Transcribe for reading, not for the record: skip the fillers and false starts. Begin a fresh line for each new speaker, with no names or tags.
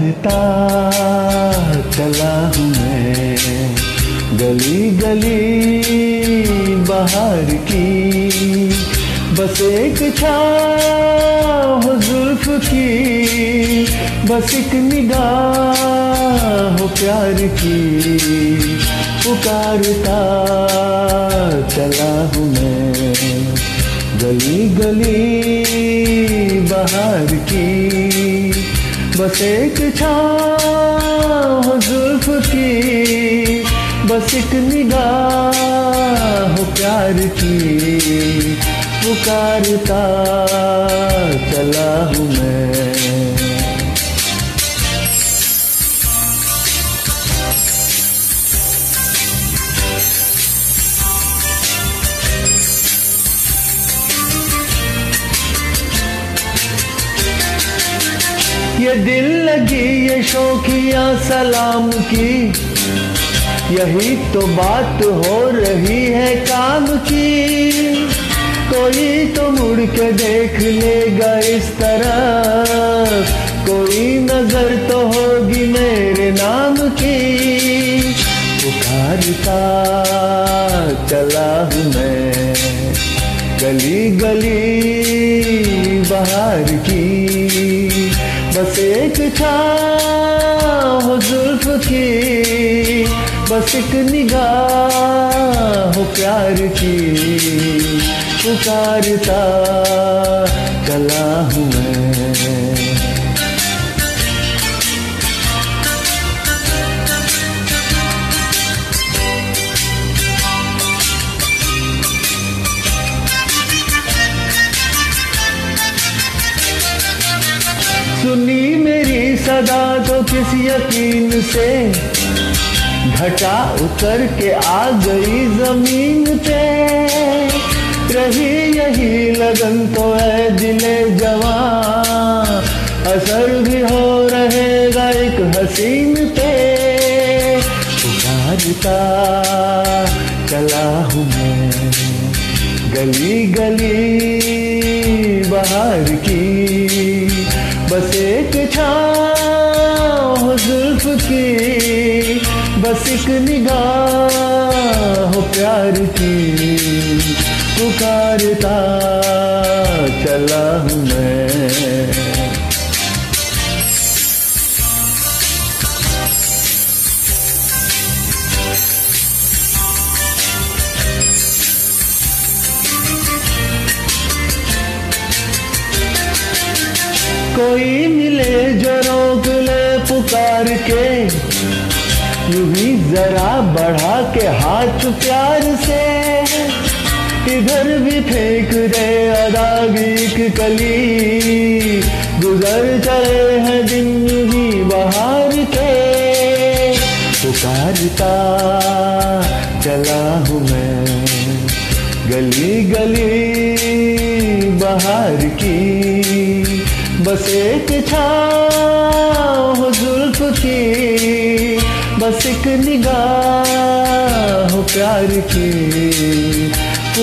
पुकारता चला हूँ मैं, गली गली बाहर की, बस एक छाँव जुल्फ की, बस एक निगाह प्यार की, पुकारता चला हूँ मैं, गली गली बाहर की, बस एक छाँव जुल्फ की, बस एक निगाह प्यार की, पुकारता चला हूँ मैं। ये दिल लगी ये शौकिया सलाम की, यही तो बात हो रही है काम की, कोई तो मुड़ के देख लेगा इस तरह, कोई नजर तो होगी मेरे नाम की, पुकारता चला हूँ मैं, गली गली बाहर की, बस एक छाँव जुल्फ की, बस एक निगाह प्यार की, पुकारता चला हूँ मैं। सुनी मेरी सदा तो किस यकीन से, घटा उतर के आ गई जमीन पे, रही यही लगन तो है दिले जवां, असर भी हो रहेगा एक हसीन पे, पुकारता चला हूँ मैं, गली गली बाहर की, बस एक छाँव जुल्फ की, बस एक निगाह प्यार की, पुकारता चला हूँ मैं। कोई मिले जो रोक ले पुकार के, यूं ही जरा बढ़ा के हाथ प्यार से, इधर भी फेंक दे अदागी की कली, गुजर चले हैं दिन यूं ही बहार के, पुकारता चला हूँ मैं, गली गली बाहर की, बस एक छाँव जुल्फ की, बस एक निगाह प्यार की,